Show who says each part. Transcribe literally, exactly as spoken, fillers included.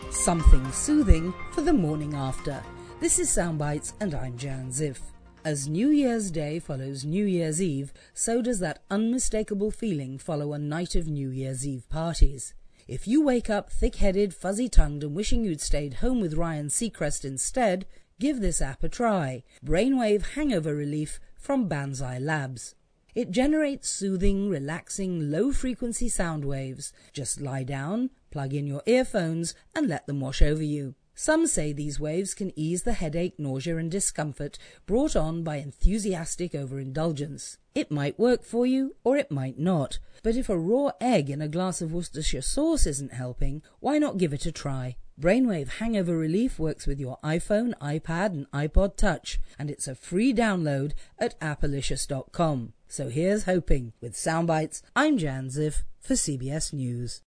Speaker 1: Something soothing for the morning after. This is Soundbites and I'm Jan Ziff. As New Year's Day follows New Year's Eve, so does that unmistakable feeling follow a night of New Year's Eve parties. If you wake up thick-headed, fuzzy-tongued and wishing you'd stayed home with Ryan Seacrest instead, give this app a try. Brainwave Hangover Relief from Banzai Labs. It generates soothing, relaxing, low-frequency sound waves. Just lie down, plug in your earphones and let them wash over you. Some say these waves can ease the headache, nausea and discomfort brought on by enthusiastic overindulgence. It might work for you or it might not, but if a raw egg in a glass of Worcestershire sauce isn't helping, why not give it a try? Brainwave Hangover Relief works with your iPhone, iPad and iPod Touch, and it's a free download at appalicious dot com. So here's hoping. With Soundbites, I'm Jan Ziff for C B S News.